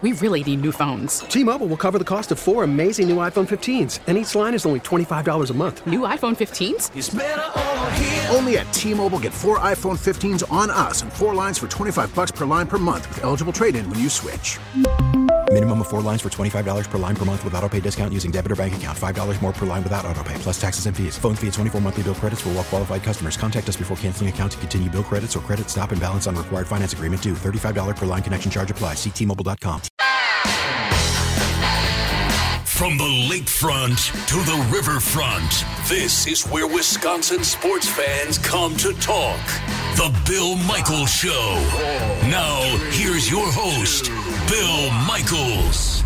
We really need new phones. T-Mobile will cover the cost of 4 amazing new iPhone 15s, and each line is only $25 a month. New iPhone 15s? It's better over here. Only at T-Mobile, get 4 iPhone 15s on us and 4 lines for $25 per line per month with eligible trade-in when you switch. Minimum of 4 lines for $25 per line per month with autopay discount using debit or bank account. $5 more per line without autopay, plus taxes and fees. Phone fee at 24 monthly bill credits for well-qualified customers. Contact us before canceling account to continue bill credits or credit stop and balance on required finance agreement due. $35 per line connection charge applies. See T-Mobile.com. From the lakefront to the riverfront, this is where Wisconsin sports fans come to talk. The Bill Michaels Show. Now, here's your host, Bill Michaels.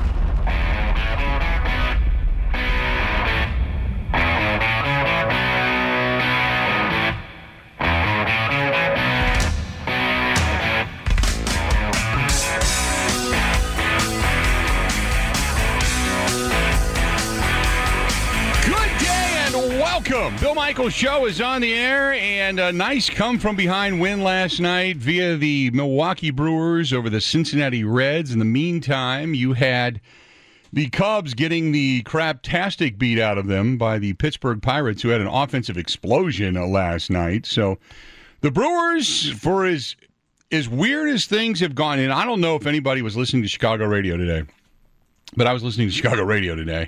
Welcome. Bill Michaels Show is on the air, and a nice come-from-behind win last night via the Milwaukee Brewers over the Cincinnati Reds. In the meantime, you had the Cubs getting the craptastic beat out of them by the Pittsburgh Pirates, who had an offensive explosion last night. So the Brewers, for as weird as things have gone, and I don't know if anybody was listening to Chicago radio today, but I was listening to Chicago radio today.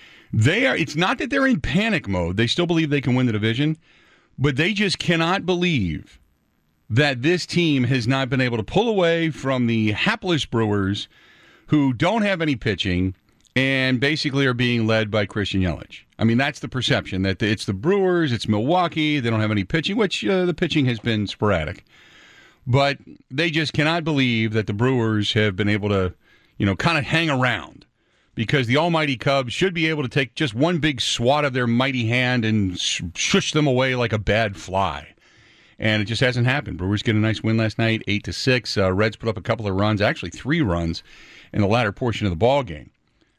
It's not that they're in panic mode. They still believe they can win the division, but they just cannot believe that this team has not been able to pull away from the hapless Brewers, who don't have any pitching and basically are being led by Christian Yelich. I mean, that's the perception, that it's the Brewers, it's Milwaukee, they don't have any pitching, which the pitching has been sporadic. But they just cannot believe that the Brewers have been able to, kind of hang around. Because the almighty Cubs should be able to take just one big swat of their mighty hand and shush them away like a bad fly. And it just hasn't happened. Brewers get a nice win last night, 8-6. Reds put up a couple of runs, actually 3 runs, in the latter portion of the ball game.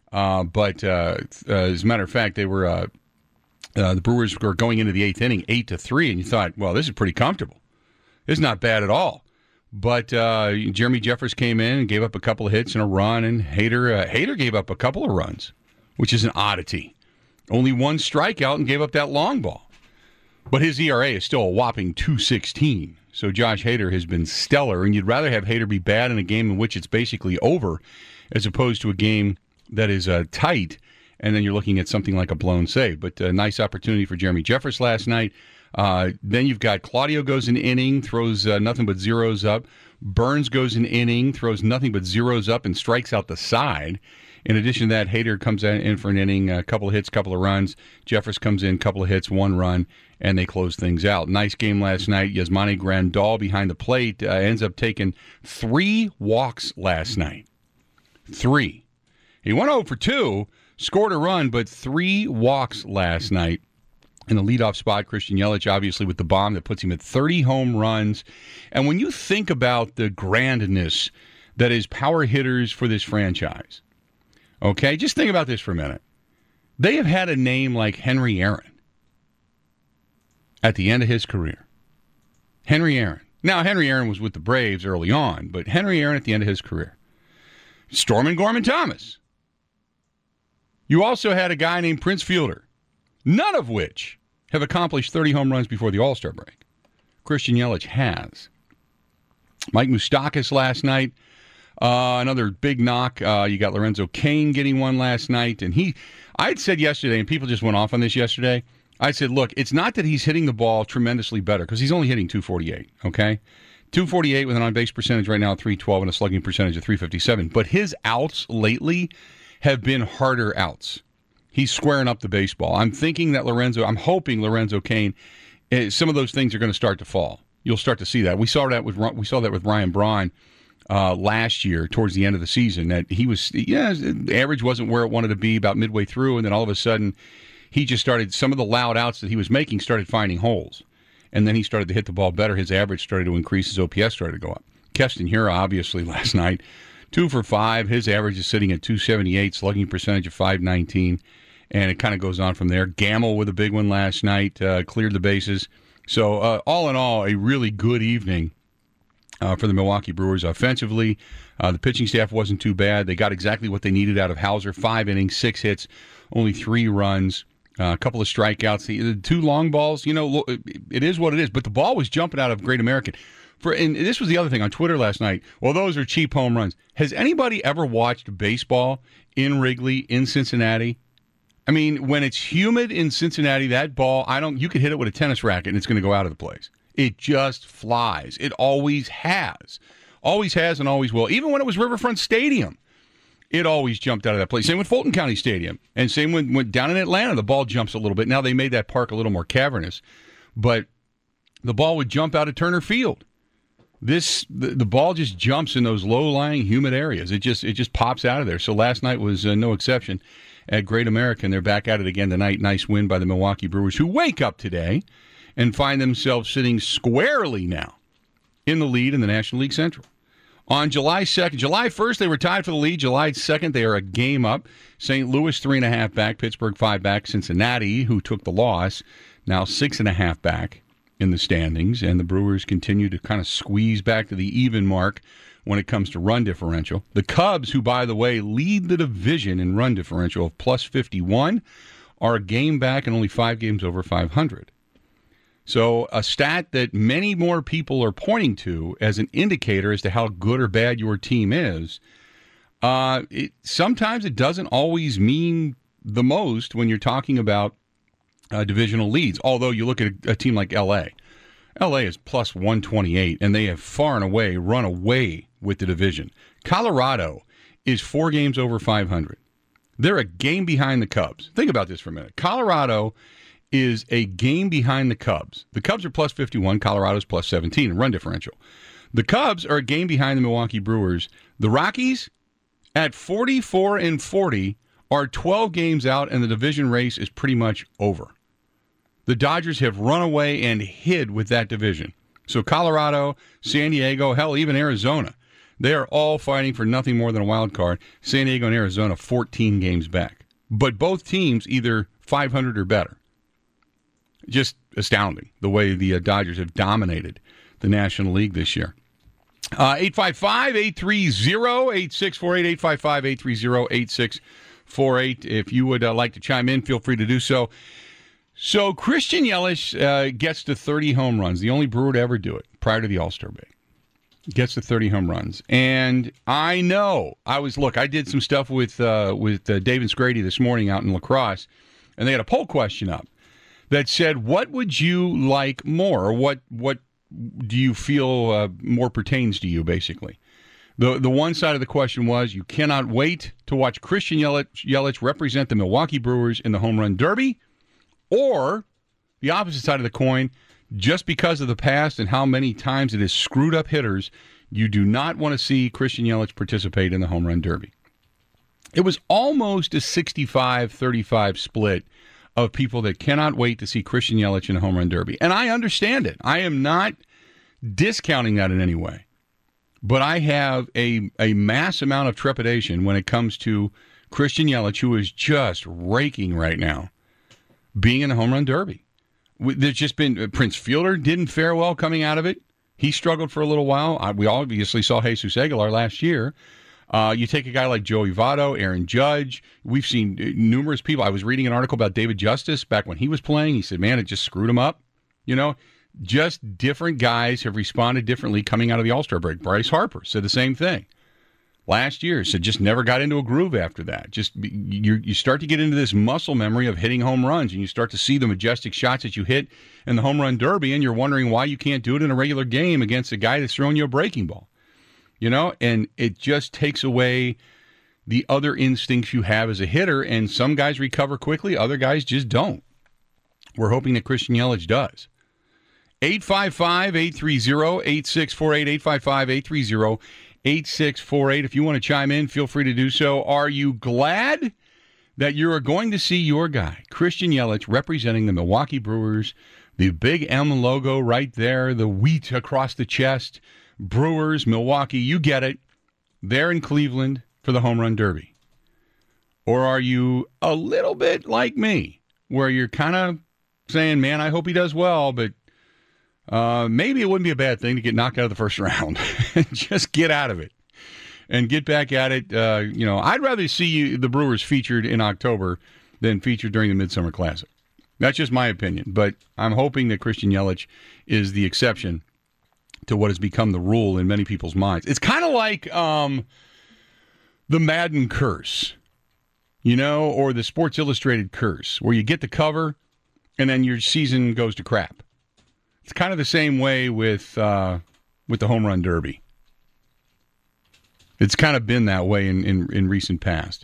But as a matter of fact, they were the Brewers were going into the 8th inning, 8-3, and you thought, well, this is pretty comfortable. This is not bad at all. But Jeremy Jeffress came in and gave up a couple of hits and a run, and Hader gave up a couple of runs, which is an oddity. Only 1 strikeout and gave up that long ball. But his ERA is still a whopping 2.16. So Josh Hader has been stellar, and you'd rather have Hader be bad in a game in which it's basically over as opposed to a game that is tight, and then you're looking at something like a blown save. But a nice opportunity for Jeremy Jeffress last night. Then you've got Claudio goes an inning, throws nothing but zeros up. Burns goes an inning, throws nothing but zeros up and strikes out the side. In addition to that, Hader comes in for an inning, a couple of hits, couple of runs. Jeffress comes in, couple of hits, 1 run, and they close things out. Nice game last night. Yasmani Grandal behind the plate ends up taking 3 walks last night. 3. He went 0 for 2, scored a run, but 3 walks last night. In the leadoff spot, Christian Yelich, obviously, with the bomb that puts him at 30 home runs. And when you think about the grandness that is power hitters for this franchise, okay, just think about this for a minute. They have had a name like Henry Aaron at the end of his career. Henry Aaron. Now, Henry Aaron was with the Braves early on, but Henry Aaron at the end of his career. Stormin Gorman Thomas. You also had a guy named Prince Fielder. None of which have accomplished 30 home runs before the All-Star break. Christian Yelich has. Mike Moustakas last night, another big knock. You got Lorenzo Cain getting one last night. And I had said yesterday, and people just went off on this yesterday, I said, look, it's not that he's hitting the ball tremendously better, because he's only hitting 248, okay? 248 with an on-base percentage right now of 312 and a slugging percentage of 357. But his outs lately have been harder outs. He's squaring up the baseball. I'm hoping Lorenzo Cain, some of those things are going to start to fall. You'll start to see that. We saw that with Ryan Braun last year towards the end of the season, that the average wasn't where it wanted to be about midway through, and then all of a sudden he just started, some of the loud outs that he was making started finding holes. And then he started to hit the ball better. His average started to increase. His OPS started to go up. Keston Hiura, obviously, last night, 2 for 5. His average is sitting at 278, slugging percentage of 519. And it kind of goes on from there. Gamble with a big one last night, cleared the bases. So all in all, a really good evening for the Milwaukee Brewers offensively. The pitching staff wasn't too bad. They got exactly what they needed out of Hauser. 5 innings, 6 hits, only 3 runs, a couple of strikeouts. The 2 long balls, it is what it is. But the ball was jumping out of Great American. And this was the other thing on Twitter last night. Well, those are cheap home runs. Has anybody ever watched baseball in Wrigley, in Cincinnati? I mean, when it's humid in Cincinnati, that ball, you could hit it with a tennis racket and it's going to go out of the place. It just flies. It always has. Always has and always will. Even when it was Riverfront Stadium, it always jumped out of that place. Same with Fulton County Stadium. And same when down in Atlanta, the ball jumps a little bit. Now they made that park a little more cavernous. But the ball would jump out of Turner Field. The ball just jumps in those low-lying, humid areas. It just pops out of there. So last night was no exception at Great American. They're back at it again tonight. Nice win by the Milwaukee Brewers, who wake up today and find themselves sitting squarely now in the lead in the National League Central. On July 2nd, July 1st, they were tied for the lead. July 2nd, they are a game up. St. Louis, 3.5 back. Pittsburgh, 5 back. Cincinnati, who took the loss, now 6.5 back in the standings, and the Brewers continue to kind of squeeze back to the even mark when it comes to run differential. The Cubs, who, by the way, lead the division in run differential of plus 51, are a game back and only 5 games over 500. So a stat that many more people are pointing to as an indicator as to how good or bad your team is, sometimes it doesn't always mean the most when you're talking about divisional leads, although you look at a team like L.A. L.A. is plus 128, and they have far and away run away with the division. Colorado is 4 games over 500. They're a game behind the Cubs. Think about this for a minute. Colorado is a game behind the Cubs. The Cubs are plus 51. Colorado's plus 17 in run differential. The Cubs are a game behind the Milwaukee Brewers. The Rockies, at 44 and 40, are 12 games out, and the division race is pretty much over. The Dodgers have run away and hid with that division. So Colorado, San Diego, hell, even Arizona, they are all fighting for nothing more than a wild card. San Diego and Arizona, 14 games back. But both teams either 500 or better. Just astounding the way the Dodgers have dominated the National League this year. 855-830-8648, 855-830-8648. If you would like to chime in, feel free to do so. So Christian Yelich gets to 30 home runs, the only Brewer to ever do it prior to the All-Star break. Gets to 30 home runs. And I know, I did some stuff with Dave and Scrady this morning out in La Crosse, and they had a poll question up that said, what would you like more? Or what do you feel more pertains to you, basically? The one side of the question was, you cannot wait to watch Christian Yelich represent the Milwaukee Brewers in the Home Run Derby. Or the opposite side of the coin, just because of the past and how many times it has screwed up hitters, you do not want to see Christian Yelich participate in the Home Run Derby. It was almost a 65-35 split of people that cannot wait to see Christian Yelich in a Home Run Derby. And I understand it. I am not discounting that in any way. But I have a mass amount of trepidation when it comes to Christian Yelich, who is just raking right now, being in the Home Run Derby. There's just been Prince Fielder didn't fare well coming out of it. He struggled for a little while. We obviously saw Jesus Aguilar last year. You take a guy like Joey Votto, Aaron Judge. We've seen numerous people. I was reading an article about David Justice back when he was playing. He said, man, it just screwed him up. Just different guys have responded differently coming out of the All-Star break. Bryce Harper said the same thing last year. Said just never got into a groove after that. Just you start to get into this muscle memory of hitting home runs, and you start to see the majestic shots that you hit in the Home Run Derby, and you're wondering why you can't do it in a regular game against a guy that's throwing you a breaking ball. And it just takes away the other instincts you have as a hitter, and some guys recover quickly, other guys just don't. We're hoping that Christian Yelich does. 855-830-8648, 855-830-8648. If you want to chime in, feel free to do so. Are you glad that you are going to see your guy, Christian Yelich, representing the Milwaukee Brewers, the big M logo right there, the wheat across the chest, Brewers, Milwaukee, you get it, there in Cleveland for the Home Run Derby? Or are you a little bit like me, where you're kind of saying, man, I hope he does well, but maybe it wouldn't be a bad thing to get knocked out of the first round. Just get out of it and get back at it. I'd rather see the Brewers featured in October than featured during the Midsummer Classic. That's just my opinion, but I'm hoping that Christian Yelich is the exception to what has become the rule in many people's minds. It's kind of like the Madden curse, or the Sports Illustrated curse, where you get the cover and then your season goes to crap. It's kind of the same way with the Home Run Derby. It's kind of been that way in recent past.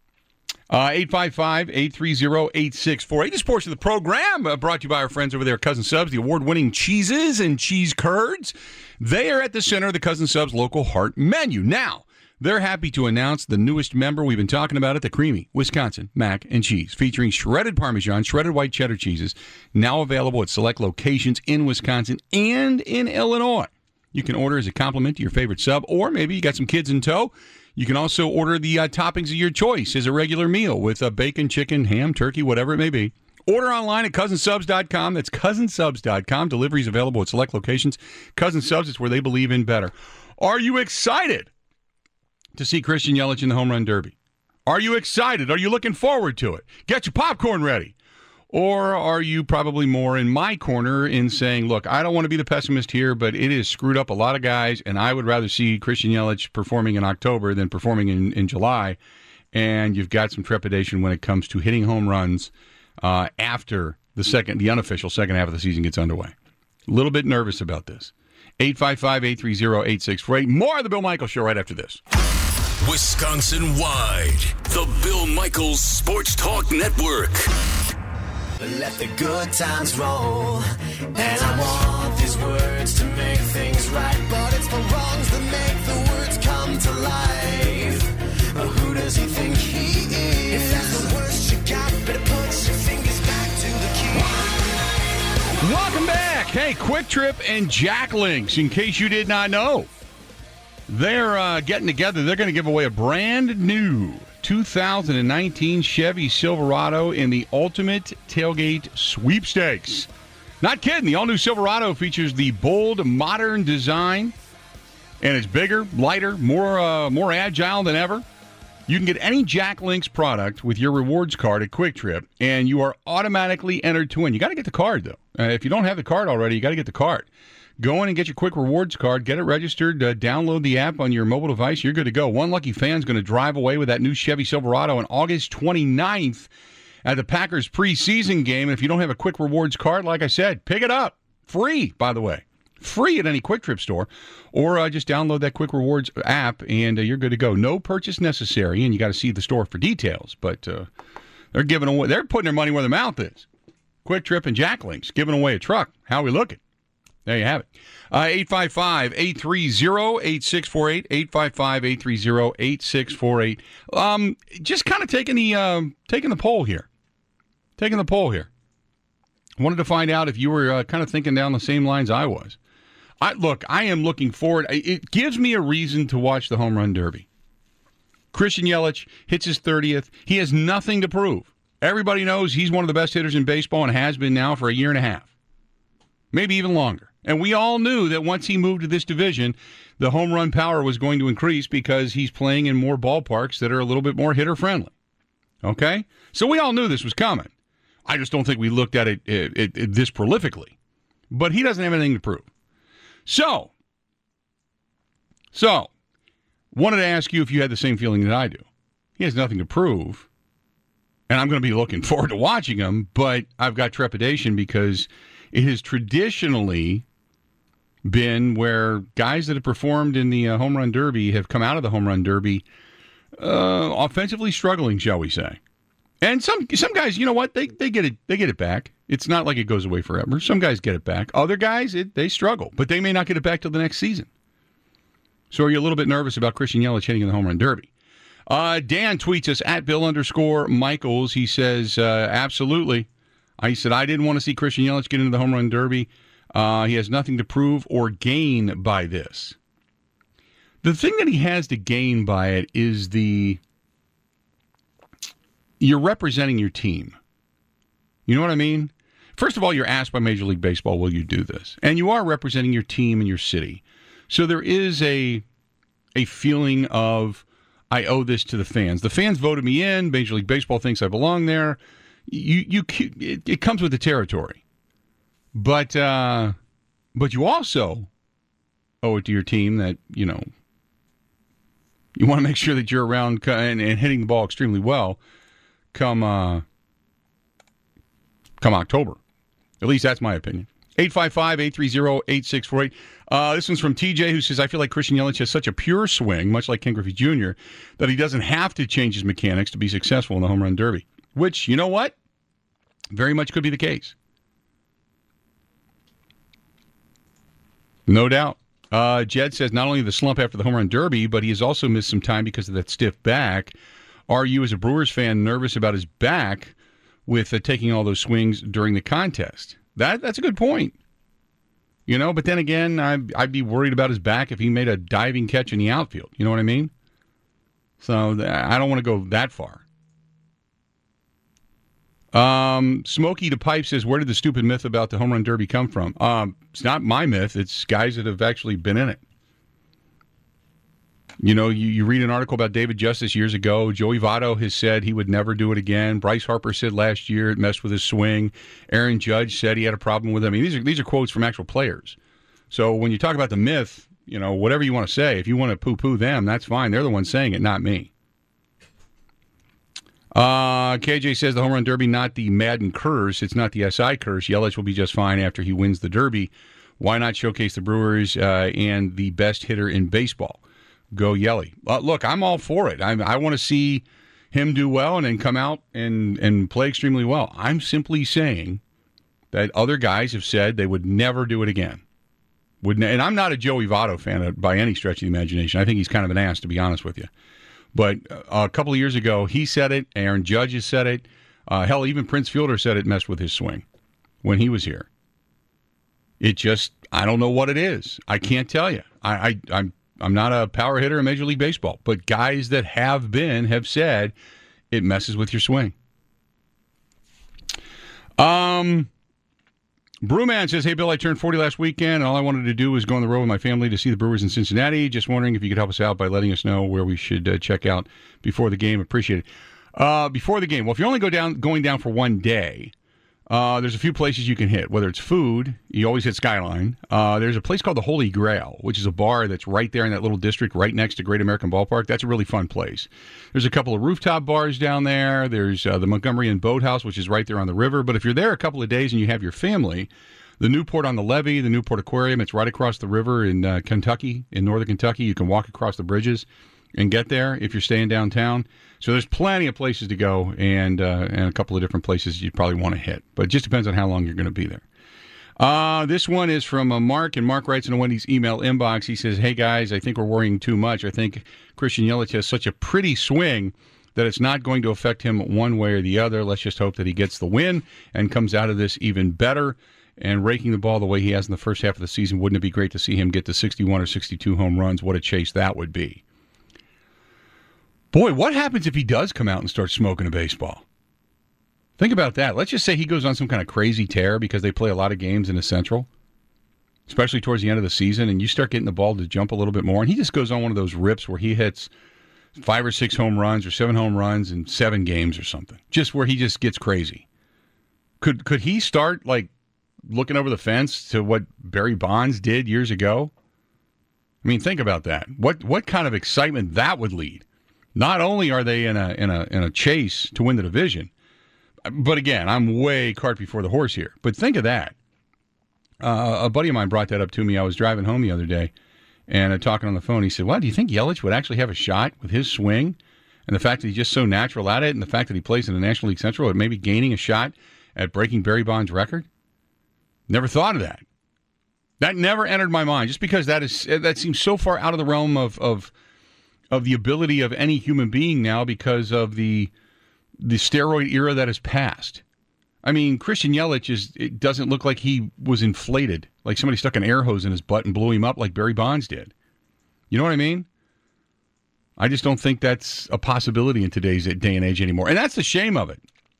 855-830-8648. This portion of the program brought to you by our friends over there at Cousin Subs, the award-winning cheeses and cheese curds. They are at the center of the Cousin Subs local heart menu. Now, they're happy to announce the newest member. We've been talking about it, the creamy Wisconsin mac and cheese, featuring shredded Parmesan, shredded white cheddar cheeses, now available at select locations in Wisconsin and in Illinois. You can order as a compliment to your favorite sub, or maybe you got some kids in tow. You can also order the toppings of your choice as a regular meal with bacon, chicken, ham, turkey, whatever it may be. Order online at cousinsubs.com. That's cousinsubs.com. Deliveries available at select locations. Cousin Subs is where they believe in better. Are you excited to see Christian Yelich in the Home Run Derby? Are you excited? Are you looking forward to it? Get your popcorn ready. Or are you probably more in my corner in saying, look, I don't want to be the pessimist here, but it has screwed up a lot of guys, and I would rather see Christian Yelich performing in October than performing in July, and you've got some trepidation when it comes to hitting home runs after the unofficial second half of the season gets underway. A little bit nervous about this. 855-830-8648. More of the Bill Michaels Show right after this. Wisconsin-wide, the Bill Michaels Sports Talk Network. Let the good times roll, and I want these words to make things right, but it's the wrongs that make the words come to life. Who does he think he is? If that's the worst you got, better put your fingers back to the key. Welcome back. Hey, Quick Trip and Jack Links, in case you did not know, they're getting together. They're going to give away a brand new 2019 Chevy Silverado in the Ultimate Tailgate Sweepstakes. Not kidding. The all-new Silverado features the bold, modern design, and it's bigger, lighter, more agile than ever. You can get any Jack Links product with your rewards card at Quick Trip, and you are automatically entered to win. You got to get the card, though. If you don't have the card already, you got to get the card. Go in and get your Quick Rewards card, get it registered, download the app on your mobile device. You're good to go. One lucky fan is going to drive away with that new Chevy Silverado on August 29th at the Packers preseason game. And if you don't have a Quick Rewards card, like I said, pick it up. Free, by the way. Free at any Quick Trip store. Or just download that Quick Rewards app, and you're good to go. No purchase necessary, and you got to see the store for details. But they're giving away. They're putting their money where their mouth is. Quick Trip and Jack Links giving away a truck. How we looking? There you have it. 855-830-8648. 855-830-8648. Just kind of taking the poll here. Taking the poll here. Wanted to find out if you were kind of thinking down the same lines I was. I am looking forward. It gives me a reason to watch the Home Run Derby. Christian Yelich hits his 30th. He has nothing to prove. Everybody knows he's one of the best hitters in baseball and has been now for a year and a half. Maybe even longer. And we all knew that once he moved to this division, the home run power was going to increase because he's playing in more ballparks that are a little bit more hitter-friendly. Okay? So we all knew this was coming. I just don't think we looked at it this prolifically. But he doesn't have anything to prove. So, wanted to ask you if you had the same feeling that I do. He has nothing to prove, and I'm going to be looking forward to watching him, but I've got trepidation because it has traditionally been where guys that have performed in the Home Run Derby have come out of the Home Run Derby offensively struggling, shall we say. And some guys, you know what? They get it back. It's not like it goes away forever. Some guys get it back. Other guys, they struggle, but they may not get it back till the next season. So are you a little bit nervous about Christian Yelich hitting in the Home Run Derby? Dan tweets us at Bill_Michaels. He says, absolutely. He said, I didn't want to see Christian Yelich get into the Home Run Derby. He has nothing to prove or gain by this. The thing that he has to gain by it is you're representing your team. You know what I mean? First of all, you're asked by Major League Baseball, will you do this? And you are representing your team and your city. So there is a feeling of, I owe this to the fans. The fans voted me in. Major League Baseball thinks I belong there. It comes with the territory. But you also owe it to your team that, you want to make sure that you're around and hitting the ball extremely well come October. At least that's my opinion. 855-830-8648. This one's from TJ, who says, I feel like Christian Yelich has such a pure swing, much like Ken Griffey Jr., that he doesn't have to change his mechanics to be successful in the home run derby. Which, you know what? Very much could be the case. No doubt. Jed says not only the slump after the home run derby, but he has also missed some time because of that stiff back. Are you, as a Brewers fan, nervous about his back with taking all those swings during the contest? That's a good point. But then again, I'd be worried about his back if he made a diving catch in the outfield. You know what I mean? So I don't want to go that far. Smokey the Pipe says, where did the stupid myth about the home run derby come from? It's not my myth. It's guys that have actually been in it. You read an article about David Justice years ago. Joey Votto has said he would never do it again. Bryce Harper said last year it messed with his swing. Aaron Judge said he had a problem with it. I mean, these are quotes from actual players. So when you talk about the myth, whatever you want to say, if you want to poo-poo them, that's fine. They're the ones saying it, not me. KJ says the home run derby, not the Madden curse. It's not the SI curse. Yelich will be just fine after he wins the derby. Why not showcase the Brewers and the best hitter in baseball? Go Yelly. Look, I'm all for it. I want to see him do well and then come out and play extremely well. I'm simply saying that other guys have said they would never do it again. And I'm not a Joey Votto fan by any stretch of the imagination. I think he's kind of an ass, to be honest with you. But a couple of years ago, he said it. Aaron Judge has said it. Hell, even Prince Fielder said it messed with his swing when he was here. It just, I don't know what it is. I can't tell you. I'm not a power hitter in Major League Baseball, but guys that have said it messes with your swing. Brewman says, hey, Bill, I turned 40 last weekend, and all I wanted to do was go on the road with my family to see the Brewers in Cincinnati. Just wondering if you could help us out by letting us know where we should check out before the game. Appreciate it. Before the game, well, if you're only going down for one day, there's a few places you can hit. Whether it's food, you always hit Skyline. There's a place called the Holy Grail, which is a bar that's right there in that little district right next to Great American Ballpark. That's a really fun place. There's a couple of rooftop bars down there. There's the Montgomery Inn Boathouse, which is right there on the river. But if you're there a couple of days and you have your family, the Newport on the Levee, the Newport Aquarium, it's right across the river in Kentucky, in northern Kentucky. You can walk across the bridges and get there if you're staying downtown. So there's plenty of places to go and a couple of different places you'd probably want to hit. But it just depends on how long you're going to be there. This one is from Mark, and Mark writes in a Wendy's email inbox. He says, hey, guys, I think we're worrying too much. I think Christian Yelich has such a pretty swing that it's not going to affect him one way or the other. Let's just hope that he gets the win and comes out of this even better. And raking the ball the way he has in the first half of the season, wouldn't it be great to see him get to 61 or 62 home runs? What a chase that would be. Boy, what happens if he does come out and start smoking a baseball? Think about that. Let's just say he goes on some kind of crazy tear because they play a lot of games in the Central, especially towards the end of the season, and you start getting the ball to jump a little bit more, and he just goes on one of those rips where he hits 5 or 6 home runs or 7 home runs in 7 games or something, just where he just gets crazy. Could he start, like, looking over the fence to what Barry Bonds did years ago? I mean, think about that. What kind of excitement that would lead? Not only are they in a chase to win the division, but again, I'm way cart before the horse here. But think of that. A buddy of mine brought that up to me. I was driving home the other day and talking on the phone. He said, well, do you think Yelich would actually have a shot with his swing and the fact that he's just so natural at it and the fact that he plays in the National League Central at maybe gaining a shot at breaking Barry Bonds' record? Never thought of that. That never entered my mind, just because that seems so far out of the realm of the ability of any human being now because of the steroid era that has passed. I mean, Christian Yelich it doesn't look like he was inflated, like somebody stuck an air hose in his butt and blew him up like Barry Bonds did. You know what I mean? I just don't think that's a possibility in today's day and age anymore. And that's the shame of it.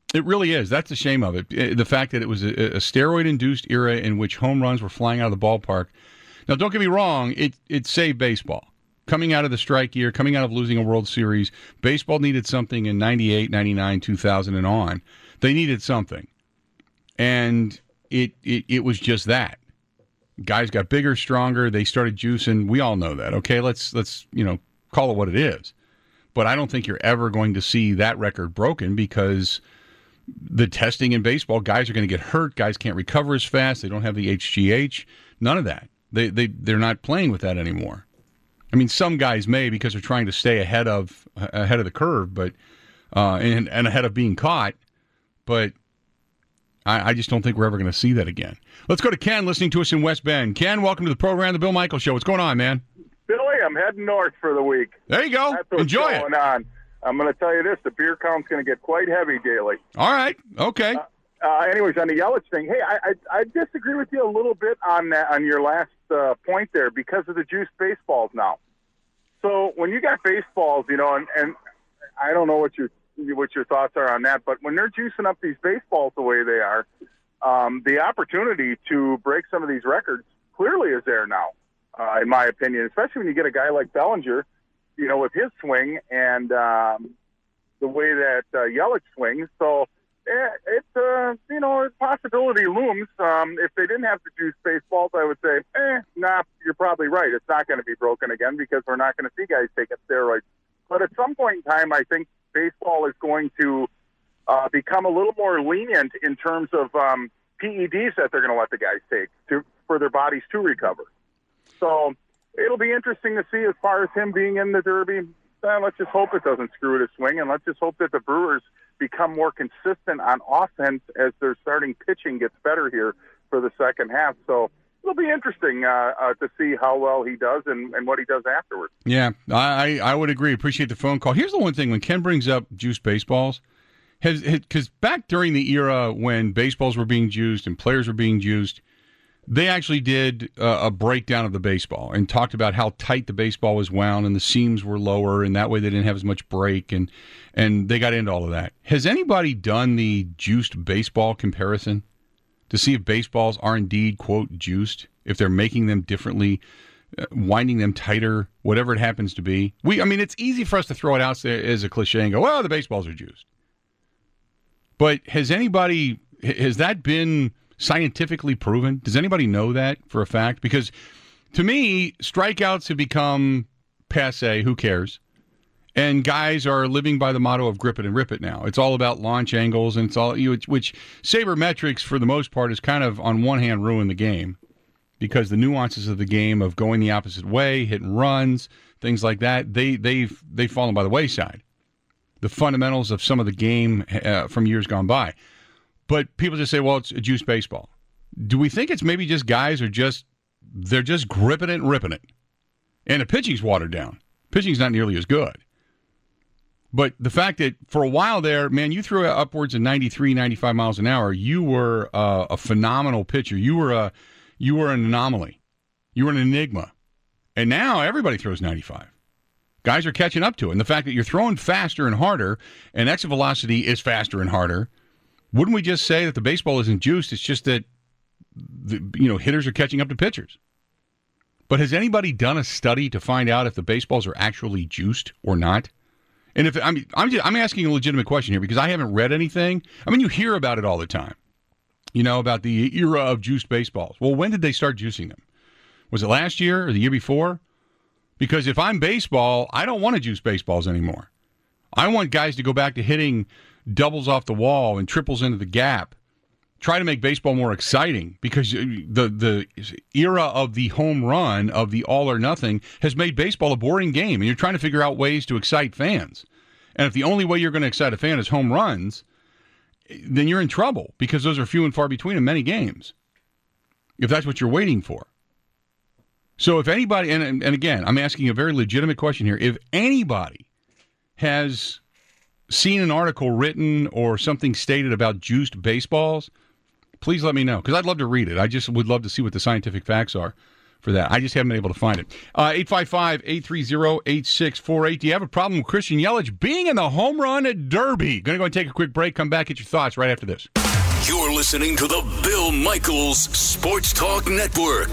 It really is. That's the shame of it. The fact that it was a steroid-induced era in which home runs were flying out of the ballpark. Now, don't get me wrong. It saved baseball. Coming out of the strike year, coming out of losing a World Series, baseball needed something in 98, 99, 2000, and on. They needed something. And it was just that. Guys got bigger, stronger. They started juicing. We all know that. Okay, let's call it what it is. But I don't think you're ever going to see that record broken because the testing in baseball, guys are going to get hurt. Guys can't recover as fast. They don't have the HGH. None of that. They're not playing with that anymore. I mean, some guys may because they're trying to stay ahead of the curve, but and ahead of being caught. But I just don't think we're ever going to see that again. Let's go to Ken, listening to us in West Bend. Ken, welcome to the program, The Bill Michaels Show. What's going on, man? Billy, I'm heading north for the week. There you go. That's what's Enjoy going it. on. I'm going to tell you this: the beer count's going to get quite heavy daily. All right. Okay. Anyways, on the Yelich thing, hey, I disagree with you a little bit on that, on your last point there because of the juiced baseballs now. So when you got baseballs, and I don't know what your thoughts are on that, but when they're juicing up these baseballs the way they are, the opportunity to break some of these records clearly is there now, in my opinion, especially when you get a guy like Bellinger, with his swing and the way that Yelich swings. So it's a possibility looms. If they didn't have to juice baseballs, I would say, nah, you're probably right. It's not going to be broken again because we're not going to see guys taking steroids. But at some point in time, I think baseball is going to become a little more lenient in terms of PEDs that they're going to let the guys take for their bodies to recover. So it'll be interesting to see as far as him being in the Derby. Let's just hope it doesn't screw his swing, and let's just hope that the Brewers become more consistent on offense as their starting pitching gets better here for the second half. So it'll be interesting to see how well he does and what he does afterwards. Yeah, I would agree. Appreciate the phone call. Here's the one thing, when Ken brings up juiced baseballs, because back during the era when baseballs were being juiced and players were being juiced, they actually did a breakdown of the baseball and talked about how tight the baseball was wound and the seams were lower, and that way they didn't have as much break, and they got into all of that. Has anybody done the juiced baseball comparison to see if baseballs are indeed, quote, juiced, if they're making them differently, winding them tighter, whatever it happens to be? It's easy for us to throw it out there as a cliche and go, well, the baseballs are juiced. But has that been scientifically proven? Does anybody know that for a fact? Because to me, strikeouts have become passé. Who cares? And guys are living by the motto of grip it and rip it now. It's all about launch angles, and it's all which sabermetrics for the most part is kind of on one hand ruined the game because the nuances of the game of going the opposite way, hitting runs, things like that, they've fallen by the wayside. The fundamentals of some of the game from years gone by. But people just say, well, it's a juiced baseball. Do we think it's maybe just guys they're just gripping it and ripping it? And the pitching's watered down. Pitching's not nearly as good. But the fact that for a while there, man, you threw upwards of 93, 95 miles an hour, you were a phenomenal pitcher. You were an anomaly. You were an enigma. And now everybody throws 95. Guys are catching up to it. And the fact that you're throwing faster and harder, and exit velocity is faster and harder, wouldn't we just say that the baseball isn't juiced? It's just that hitters are catching up to pitchers. But has anybody done a study to find out if the baseballs are actually juiced or not? And I'm asking a legitimate question here because I haven't read anything. You hear about it all the time. About the era of juiced baseballs. Well, when did they start juicing them? Was it last year or the year before? Because if I'm baseball, I don't want to juice baseballs anymore. I want guys to go back to hitting doubles off the wall and triples into the gap. Try to make baseball more exciting because the era of the home run, of the all or nothing, has made baseball a boring game, and you're trying to figure out ways to excite fans. And if the only way you're going to excite a fan is home runs, then you're in trouble because those are few and far between in many games, if that's what you're waiting for. So if anybody, and again, I'm asking a very legitimate question here, if anybody has seen an article written or something stated about juiced baseballs, please let me know, because I'd love to read it. I just would love to see what the scientific facts are. for that. I just haven't been able to find it. 855-830-8648. Do you have a problem with Christian Yelich being in the home run derby? Going to go and take a quick break. Come back, get your thoughts right after this. You're listening to the Bill Michaels Sports Talk Network.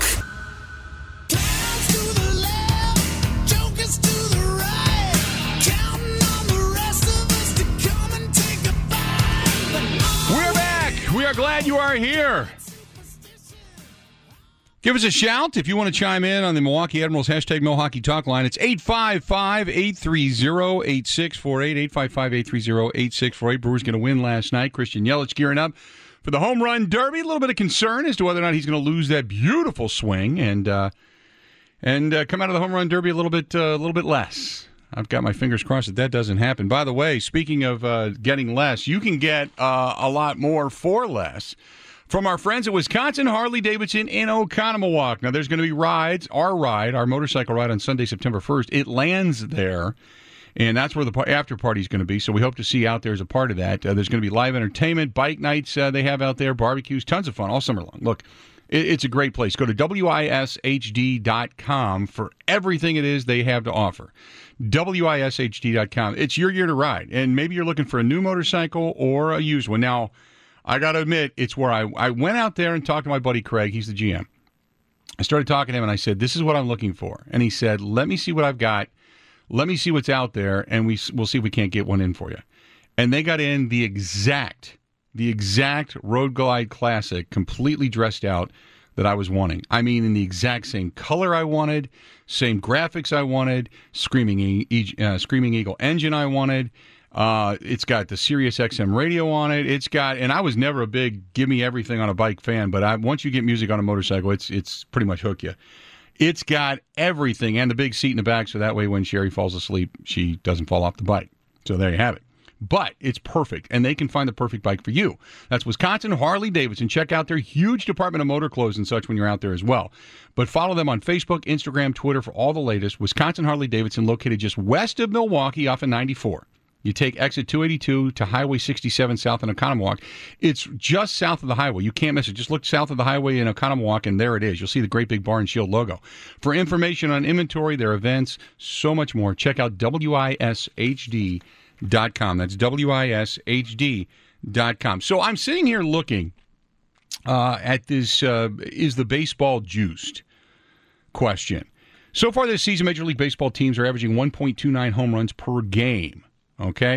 We're back. We are glad you are here. Give us a shout if you want to chime in on the Milwaukee Admirals hashtag Milwaukee Talk line. It's 855-830-8648, 855-830-8648. Brewers going to win last night. Christian Yelich gearing up for the home run derby. A little bit of concern as to whether or not he's going to lose that beautiful swing and come out of the home run derby a little bit less. I've got my fingers crossed that doesn't happen. By the way, speaking of getting less, you can get a lot more for less from our friends at Wisconsin Harley-Davidson in Oconomowoc. Now, there's going to be rides. Our motorcycle ride on Sunday, September 1st. It lands there, and that's where the after party is going to be, so we hope to see you out there as a part of that. There's going to be live entertainment, bike nights they have out there, barbecues, tons of fun all summer long. Look, it's a great place. Go to wishd.com for everything it is they have to offer. wishd.com. It's your year to ride, and maybe you're looking for a new motorcycle or a used one. Now, I got to admit, it's where I went out there and talked to my buddy Craig. He's the GM. I started talking to him, and I said, this is what I'm looking for. And he said, let me see what I've got. Let me see what's out there, and we'll see if we can't get one in for you. And they got in the exact Road Glide Classic, completely dressed out, that I was wanting. I mean, in the exact same color I wanted, same graphics I wanted, Screaming Eagle engine I wanted. It's got the Sirius XM radio on it. And I was never a big give me everything on a bike fan, but once you get music on a motorcycle, it's pretty much hook you. It's got everything and the big seat in the back, so that way when Sherry falls asleep, she doesn't fall off the bike. So there you have it. But it's perfect, and they can find the perfect bike for you. That's Wisconsin Harley-Davidson. Check out their huge department of motor clothes and such when you're out there as well. But follow them on Facebook, Instagram, Twitter for all the latest. Wisconsin Harley-Davidson, located just west of Milwaukee off of 94. You take exit 282 to Highway 67 south in Oconomowoc. It's just south of the highway. You can't miss it. Just look south of the highway in Oconomowoc, and there it is. You'll see the great big Bar and Shield logo. For information on inventory, their events, so much more, check out wishd.com. That's wishd.com. So I'm sitting here looking at this is the baseball juiced question. So far this season, Major League Baseball teams are averaging 1.29 home runs per game. Okay?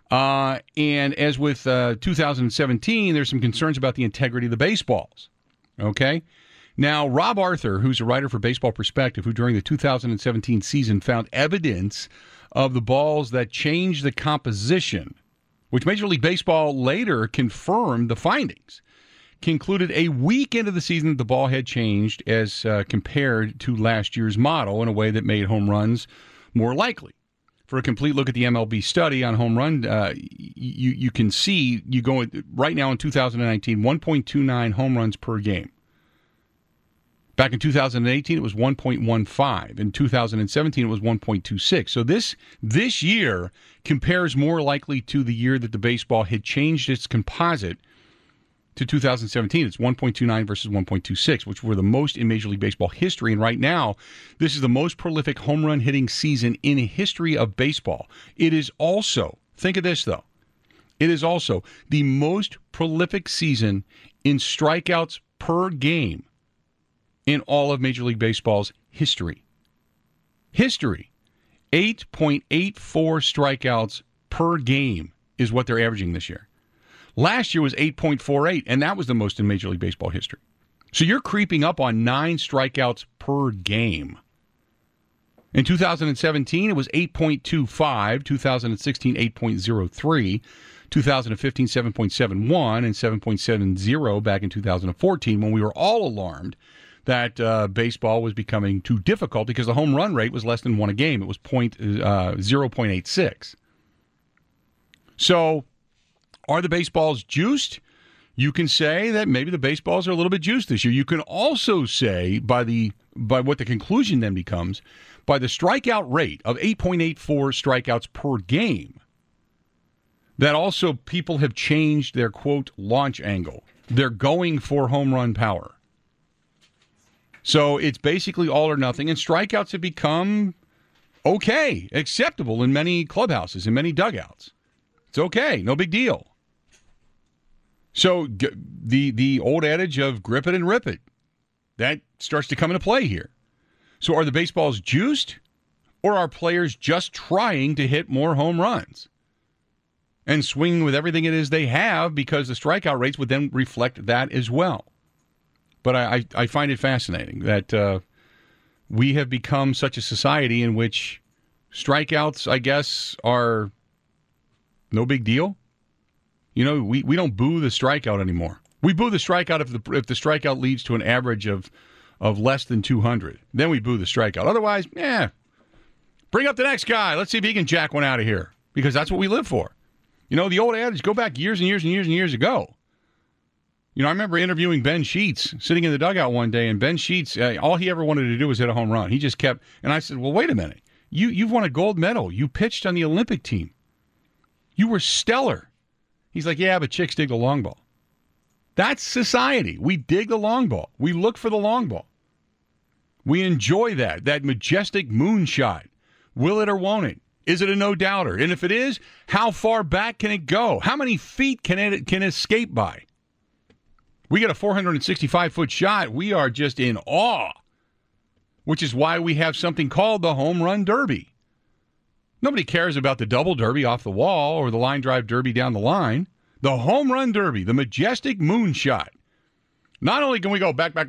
And as with 2017, there's some concerns about the integrity of the baseballs. Okay? Now, Rob Arthur, who's a writer for Baseball Perspective, who during the 2017 season found evidence of the balls that changed the composition, which Major League Baseball later confirmed the findings, concluded a week into the season that the ball had changed as compared to last year's model in a way that made home runs more likely. For a complete look at the MLB study on home run, you can see you go right now in 2019, 1.29 home runs per game. Back in 2018, it was 1.15. In 2017, it was 1.26. So this year compares more likely to the year that the baseball had changed its composite to 2017. It's 1.29 versus 1.26, which were the most in Major League Baseball history. And right now, this is the most prolific home run hitting season in the history of baseball. It is also, think of this though, it is also the most prolific season in strikeouts per game in all of Major League Baseball's history. 8.84 strikeouts per game is what they're averaging this year. Last year was 8.48, and that was the most in Major League Baseball history. So you're creeping up on 9 strikeouts per game. In 2017, it was 8.25, 2016, 8.03, 2015, 7.71, and 7.70 back in 2014 when we were all alarmed that baseball was becoming too difficult because the home run rate was less than 1 a game. It was 0.86. So are the baseballs juiced? You can say that maybe the baseballs are a little bit juiced this year. You can also say, by what the conclusion then becomes, by the strikeout rate of 8.84 strikeouts per game, that also people have changed their, quote, launch angle. They're going for home run power. So it's basically all or nothing, and strikeouts have become okay, acceptable in many clubhouses, in many dugouts. It's okay, no big deal. So the old adage of grip it and rip it, that starts to come into play here. So are the baseballs juiced, or are players just trying to hit more home runs and swinging with everything it is they have, because the strikeout rates would then reflect that as well? But I find it fascinating that we have become such a society in which strikeouts, I guess, are no big deal. You know, we don't boo the strikeout anymore. We boo the strikeout if the strikeout leads to an average of less than 200. Then we boo the strikeout. Otherwise, bring up the next guy. Let's see if he can jack one out of here, because that's what we live for. You know, the old adage, go back years and years and years and years ago. You know, I remember interviewing Ben Sheets, sitting in the dugout one day, and Ben Sheets, all he ever wanted to do was hit a home run. He just kept, and I said, well, wait a minute. You've won a gold medal. You pitched on the Olympic team. You were stellar. He's like, yeah, but chicks dig the long ball. That's society. We dig the long ball. We look for the long ball. We enjoy that majestic moonshot. Will it or won't it? Is it a no-doubter? And if it is, how far back can it go? How many feet can it escape by? We get a 465-foot shot. We are just in awe, which is why we have something called the Home Run Derby. Nobody cares about the double derby off the wall or the line drive derby down the line. The Home Run Derby, the majestic moonshot. Not only can we go back,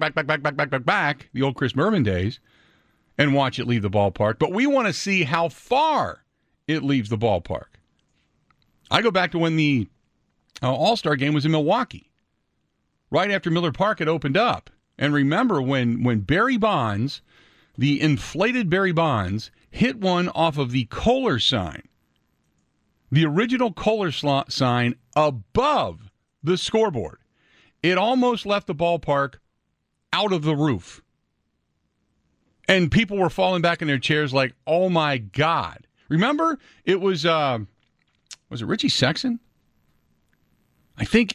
the old Chris Mervin days, and watch it leave the ballpark, but we want to see how far it leaves the ballpark. I go back to when the All-Star game was in Milwaukee, right after Miller Park had opened up. And remember when Barry Bonds, the inflated Barry Bonds, hit one off of the Kohler sign, the original Kohler sign above the scoreboard. It almost left the ballpark out of the roof. And people were falling back in their chairs like, oh, my God. Remember, it was it Richie Sexson? I think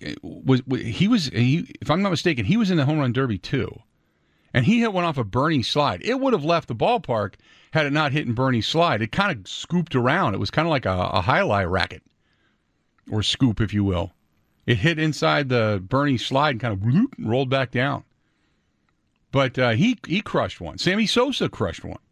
if I'm not mistaken, he was in the Home Run Derby too. And he hit one off of Bernie's slide. It would have left the ballpark had it not hit in Bernie's slide. It kind of scooped around. It was kind of like a highlight racket, or scoop, if you will. It hit inside the Bernie slide and kind of rolled back down. But he crushed one. Sammy Sosa crushed one.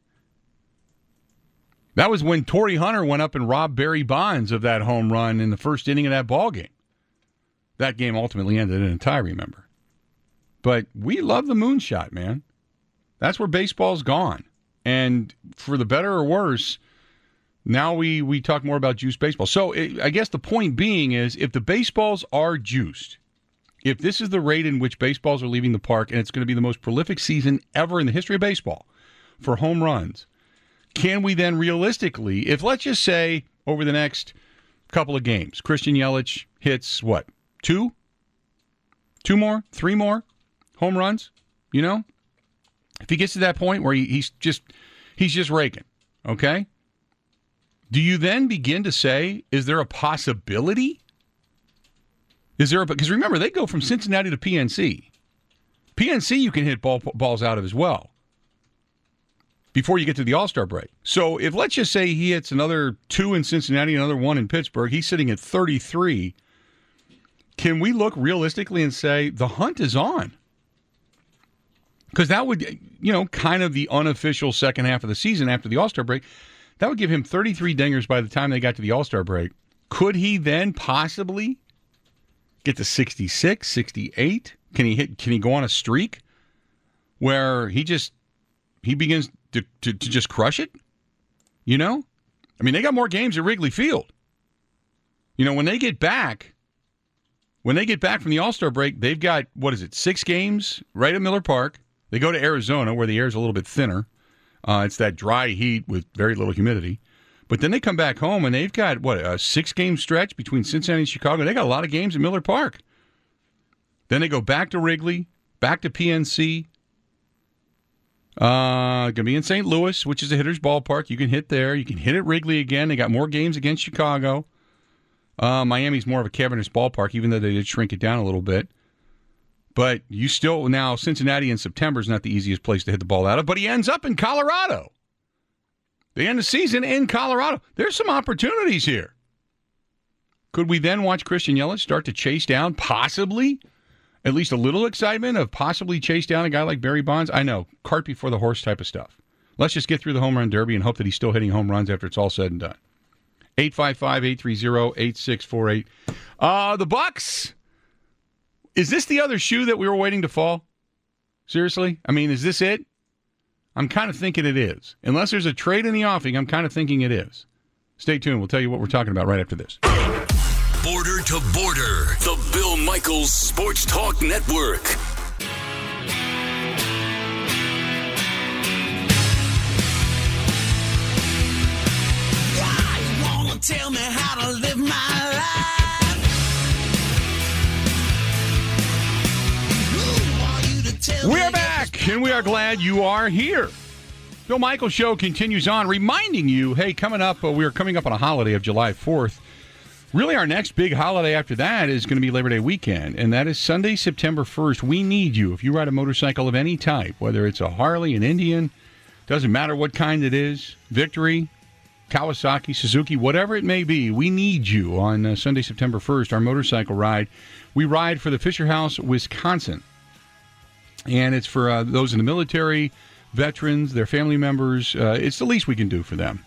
That was when Torrey Hunter went up and robbed Barry Bonds of that home run in the first inning of that ball game. That game ultimately ended in a tie, remember. But we love the moonshot, man. That's where baseball's gone. And for the better or worse, now we talk more about juiced baseball. So I guess the point being is, if the baseballs are juiced, if this is the rate in which baseballs are leaving the park, and it's going to be the most prolific season ever in the history of baseball for home runs, can we then realistically, if let's just say over the next couple of games, Christian Yelich hits what, 2 more, 3 more home runs, you know? If he gets to that point where he's just raking, okay? Do you then begin to say, is there a possibility? Because remember, they go from Cincinnati to PNC. PNC you can hit balls out of as well before you get to the All-Star break. So if let's just say he hits another 2 in Cincinnati, another 1 in Pittsburgh, he's sitting at 33. Can we look realistically and say the hunt is on? Because that would, kind of the unofficial second half of the season after the All-Star break, that would give him 33 dingers by the time they got to the All-Star break. Could he then possibly get to 66, 68? Can he go on a streak where he begins to just crush it? You know? I mean, they got more games at Wrigley Field. You know, when they get back from the All-Star break, they've got, 6 games right at Miller Park. They go to Arizona, where the air is a little bit thinner. It's that dry heat with very little humidity. But then they come back home, and they've got, a 6-game stretch between Cincinnati and Chicago. They got a lot of games at Miller Park. Then they go back to Wrigley, back to PNC. Going to be in St. Louis, which is a hitter's ballpark. You can hit there. You can hit at Wrigley again. They got more games against Chicago. Miami's more of a cavernous ballpark, even though they did shrink it down a little bit. But you still, now Cincinnati in September is not the easiest place to hit the ball out of, but he ends up in Colorado. The end of the season in Colorado. There's some opportunities here. Could we then watch Christian Yelich start to chase down, possibly, at least a little excitement of possibly chase down a guy like Barry Bonds? I know, cart before the horse type of stuff. Let's just get through the home run derby and hope that he's still hitting home runs after it's all said and done. 855-830-8648. The Bucks. Is this the other shoe that we were waiting to fall? Seriously? I mean, is this it? I'm kind of thinking it is. Unless there's a trade in the offing, I'm kind of thinking it is. Stay tuned. We'll tell you what we're talking about right after this. Border to Border, the Bill Michaels Sports Talk Network. Tell me how to live my life. We are back, and we are glad you are here. Bill Michaels Show continues on, reminding you, hey, coming up, we are coming up on a holiday of July 4th. Really, our next big holiday after that is going to be Labor Day weekend, and that is Sunday, September 1st. We need you. If you ride a motorcycle of any type, whether it's a Harley, an Indian, doesn't matter what kind it is, Victory, Kawasaki, Suzuki, whatever it may be, we need you on Sunday, September 1st, our motorcycle ride. We ride for the Fisher House, Wisconsin. And it's for those in the military, veterans, their family members. It's the least we can do for them.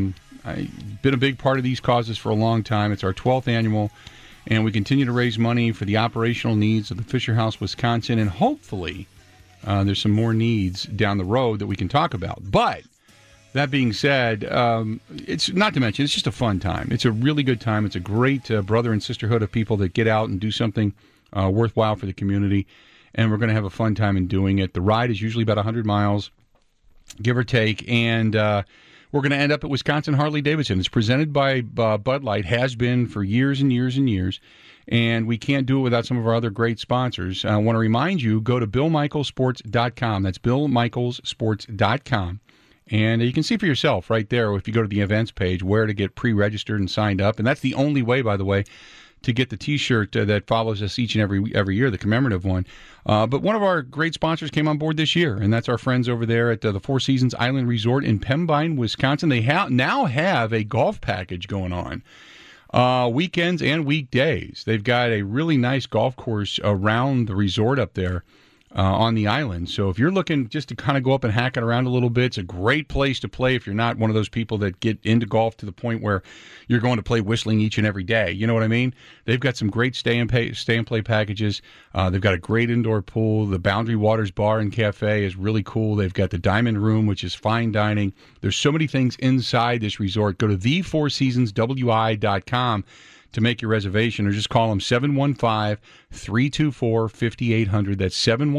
I've been a big part of these causes for a long time. It's our 12th annual, and we continue to raise money for the operational needs of the Fisher House, Wisconsin, and hopefully there's some more needs down the road that we can talk about. But that being said, it's not to mention, it's just a fun time. It's a really good time. It's a great brother and sisterhood of people that get out and do something worthwhile for the community, and we're going to have a fun time in doing it. The ride is usually about 100 miles, give or take, and we're going to end up at Wisconsin Harley-Davidson. It's presented by Bud Light, has been for years and years and years, and we can't do it without some of our other great sponsors. I want to remind you, go to BillMichaelsSports.com. That's BillMichaelsSports.com. And you can see for yourself right there, if you go to the events page, where to get pre-registered and signed up. And that's the only way, by the way, to get the T-shirt that follows us each and every year, the commemorative one. But one of our great sponsors came on board this year, and that's our friends over there at the Four Seasons Island Resort in Pembine, Wisconsin. They now have a golf package going on, weekends and weekdays. They've got a really nice golf course around the resort up there. On the island. So if you're looking just to kind of go up and hack it around a little bit, it's a great place to play if you're not one of those people that get into golf to the point where you're going to play whistling each and every day. You know what I mean? They've got some great stay and play packages. They've got a great indoor pool. The Boundary Waters Bar and Cafe is really cool. They've got the Diamond Room, which is fine dining. There's so many things inside this resort. Go to thefourseasonswi.com to make your reservation, or just call them 715-324-5800. That's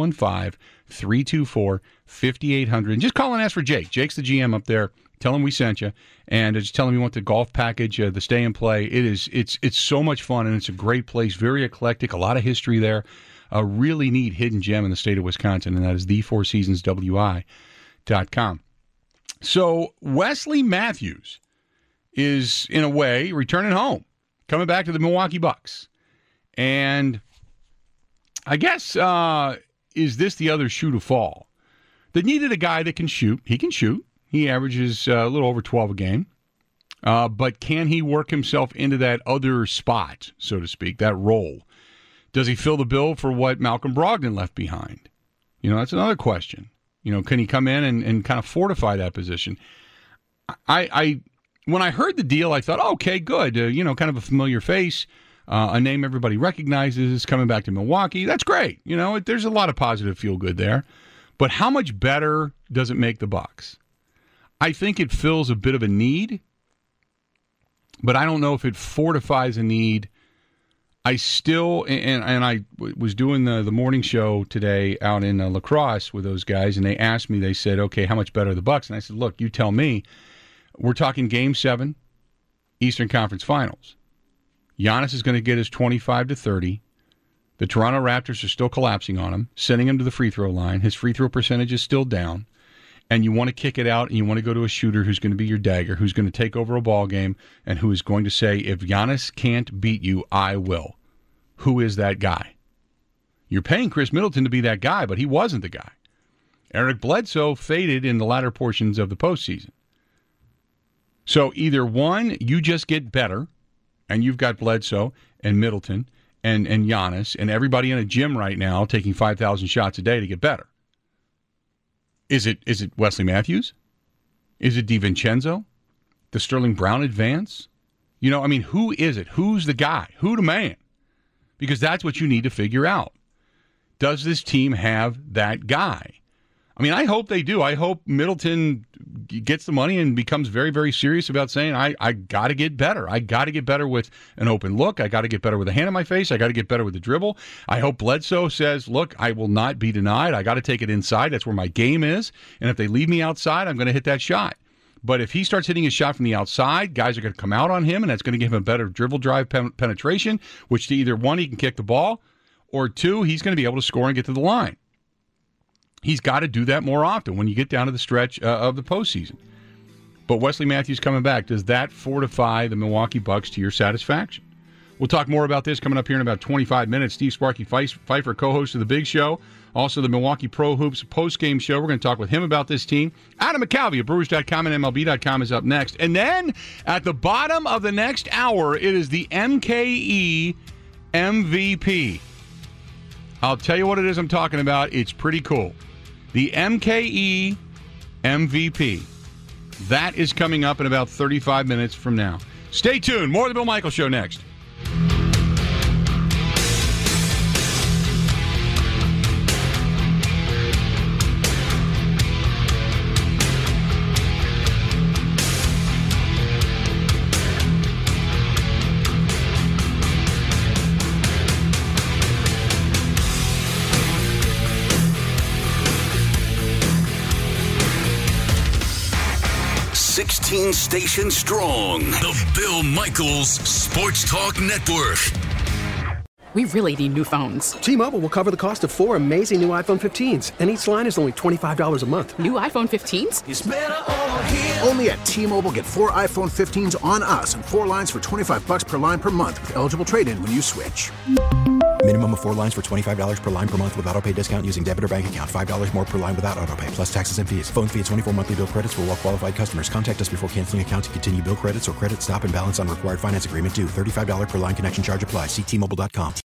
715-324-5800. And just call and ask for Jake. Jake's the GM up there. Tell him we sent you, and just tell him you want the golf package, the stay and play. It's so much fun, and it's a great place, very eclectic, a lot of history there. A really neat hidden gem in the state of Wisconsin, and that is thefourseasonswi.com. So Wesley Matthews is, in a way, returning home, coming back to the Milwaukee Bucks. And I guess, is this the other shoe to fall? They needed a guy that can shoot. He can shoot. He averages a little over 12 a game. But can he work himself into that other spot, so to speak, that role? Does he fill the bill for what Malcolm Brogdon left behind? That's another question. Can he come in and kind of fortify that position? When I heard the deal, I thought, okay, good. Kind of a familiar face, a name everybody recognizes, coming back to Milwaukee. That's great. There's a lot of positive feel-good there. But how much better does it make the Bucks? I think it fills a bit of a need, but I don't know if it fortifies a need. I still, and I was doing the morning show today out in La Crosse with those guys, and they asked me, they said, okay, how much better are the Bucks? And I said, look, you tell me. We're talking Game 7, Eastern Conference Finals. Giannis is going to get his 25 to 30. The Toronto Raptors are still collapsing on him, sending him to the free throw line. His free throw percentage is still down. And you want to kick it out, and you want to go to a shooter who's going to be your dagger, who's going to take over a ball game, and who is going to say, if Giannis can't beat you, I will. Who is that guy? You're paying Chris Middleton to be that guy, but he wasn't the guy. Eric Bledsoe faded in the latter portions of the postseason. So either one, you just get better, and you've got Bledsoe and Middleton and Giannis and everybody in a gym right now taking 5,000 shots a day to get better. Is it Wesley Matthews? Is it DiVincenzo? Does Sterling Brown advance? Who is it? Who's the guy? Who the man? Because that's what you need to figure out. Does this team have that guy? I hope they do. I hope Middleton gets the money and becomes very, very serious about saying, I got to get better. I got to get better with an open look. I got to get better with a hand in my face. I got to get better with the dribble. I hope Bledsoe says, look, I will not be denied. I got to take it inside. That's where my game is. And if they leave me outside, I'm going to hit that shot. But if he starts hitting his shot from the outside, guys are going to come out on him, and that's going to give him a better dribble drive penetration, which to either one, he can kick the ball, or two, he's going to be able to score and get to the line. He's got to do that more often when you get down to the stretch of the postseason. But Wesley Matthews coming back, does that fortify the Milwaukee Bucks to your satisfaction? We'll talk more about this coming up here in about 25 minutes. Steve Sparky Pfeiffer, co-host of The Big Show, also the Milwaukee Pro Hoops post-game show. We're going to talk with him about this team. Adam McCalvey of Brewers.com and MLB.com is up next. And then at the bottom of the next hour, it is the MKE MVP. I'll tell you what it is I'm talking about. It's pretty cool. The MKE MVP. That is coming up in about 35 minutes from now. Stay tuned. More of the Bill Michaels Show next. Station strong. The Bill Michaels Sports Talk Network. We really need new phones. T-Mobile will cover the cost of 4 amazing new iPhone 15s, and each line is only $25 a month. New iPhone 15s? It's better over here. Only at T-Mobile, get 4 iPhone 15s on us and 4 lines for $25 per line per month with eligible trade-in when you switch. Minimum of 4 lines for $25 per line per month with autopay discount using debit or bank account. $5 more per line without autopay, plus taxes and fees. Phone fee at 24 monthly bill credits for well-qualified customers. Contact us before canceling account to continue bill credits or credit stop and balance on required finance agreement due. $35 per line connection charge applies. See T-Mobile.com.